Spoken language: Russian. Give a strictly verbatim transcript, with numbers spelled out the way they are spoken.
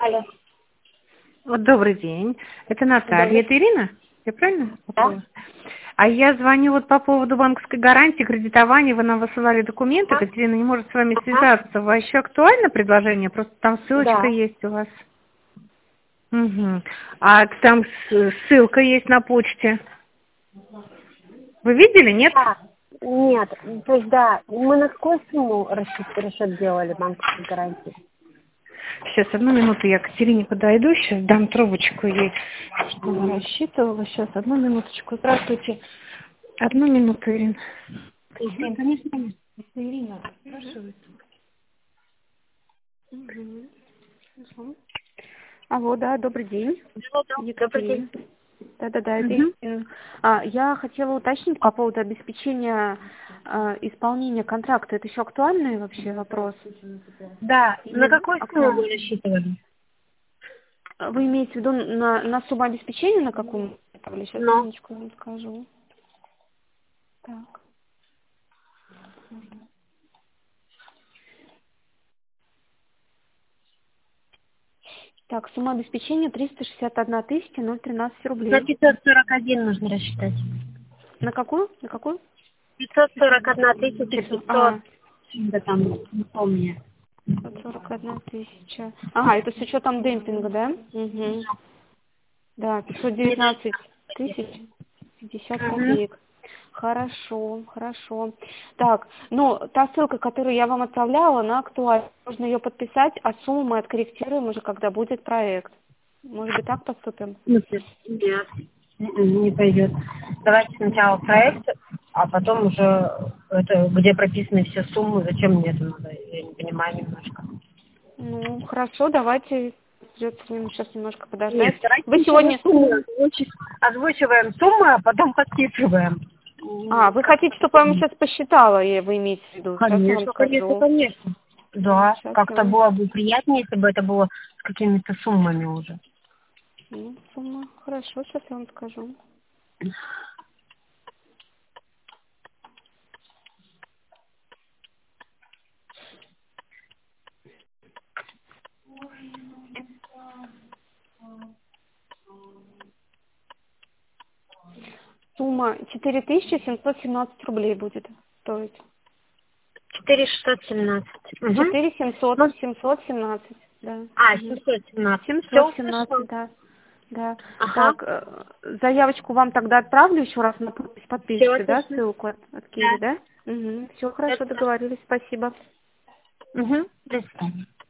Алло. Вот добрый день. Это Наталья. Добрый. Это Ирина? Я правильно Да. попала? А я звоню вот по поводу банковской гарантии, кредитования. Вы нам высылали документы. Ага. Катерина не может с вами Ага. связаться. Вы еще актуально предложение? Просто там ссылочка Да. есть у вас. Угу. А там с- ссылка есть на почте. Вы видели, нет? А, нет, то есть да, мы на какую сумму расчет, расчет делали банковской гарантии? Сейчас, одну минуту, я к Катерине подойду, сейчас дам трубочку ей, что она рассчитывала. Сейчас, одну минуточку. Здравствуйте. Одну минуту, Ирина. Угу. Ирина, конечно, конечно. Это Ирина спрашивает. Угу. Хорошо. Алло, да, добрый день. Добрый день. Екатерина. Да-да-да, это Угу. Екатерина. А, я хотела уточнить по поводу обеспечения а, исполнения контракта. Это еще актуальный вообще вопрос? Да, на Или какую сумму актуальный? вы рассчитывали? Вы имеете в виду на, на сумму обеспечения на какую? Сейчас, Но. минуточку, вам скажу. Так. Так, сумма обеспечения триста шестьдесят одна тысяча ноль тринадцать На рублей. пятьсот сорок один нужно рассчитать. На какую? На какую? пятьсот сорок одна тысяча пятьсот. пятьсот. А, Да там, не помню. пятьсот сорок одна тысяча. Ага, это с учетом демпинга, да? Угу. Да, пятьсот девятнадцать тысяч пятьдесят Угу. копеек. Хорошо, хорошо. Так, ну, та ссылка, которую я вам отправляла, она актуальна. Можно ее подписать, а сумму мы откорректируем уже, когда будет проект. Может быть, так поступим? Нет. М-м, Не пойдет. Давайте сначала проект, а потом уже это, где прописаны все суммы, зачем мне это надо, я не понимаю немножко. Ну, хорошо, давайте придется сейчас немножко Нет, подождать. давайте Вы сначала сегодня... суммы озвучи- озвучиваем суммы, а потом подписываем. А, М, вы Как хотите, чтобы я вам сейчас посчитала, и вы имеете в виду? Сейчас я вам Конечно, конечно, скажу. конечно. Да, Сейчас я как-то вам... было бы приятнее, если бы это было с какими-то суммами уже. Ну, сумма. Хорошо, сейчас я вам скажу. Сумма четыре тысячи семьсот семнадцать рублей будет стоить. четыре шестьсот семнадцать. Угу. четыре семьсот, Ну, семьсот семнадцать, да. а, Мгм. семьсот семнадцать. Все семьсот семнадцать, услышала? да. Да. Ага. Так, э, заявочку вам тогда отправлю еще раз на подпись Все подпишите, да, отлично. ссылку от, от Киви, Да. да? Угу. Все хорошо, Это. договорились, спасибо. Угу. До свидания.